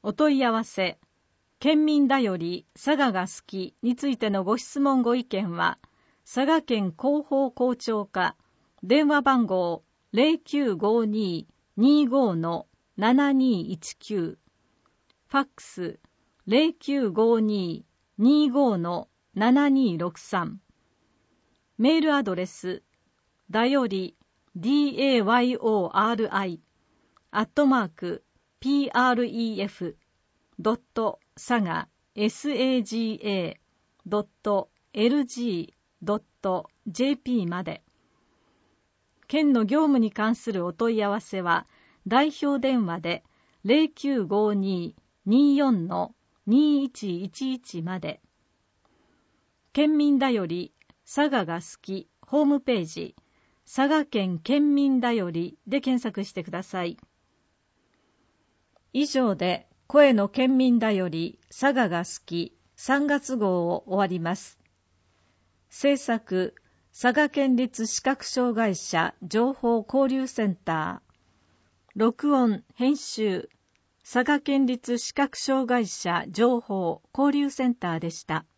お問い合わせ、県民だより佐賀が好きについてのご質問ご意見は、佐賀県広報校長課、電話番号 0952-25-7219、ファックス 0952-25-7263、メールアドレス、だより dayori@pref.saga.lg.jp まで。県の業務に関するお問い合わせは、代表電話で 0952-24-2111 まで。県民だより佐賀が好きホームページ、佐賀県県民だよりで検索してください。以上で声の県民だより佐賀が好き3月号を終わります。制作、佐賀県立視覚障害者情報交流センター。録音・編集、佐賀県立視覚障害者情報交流センターでした。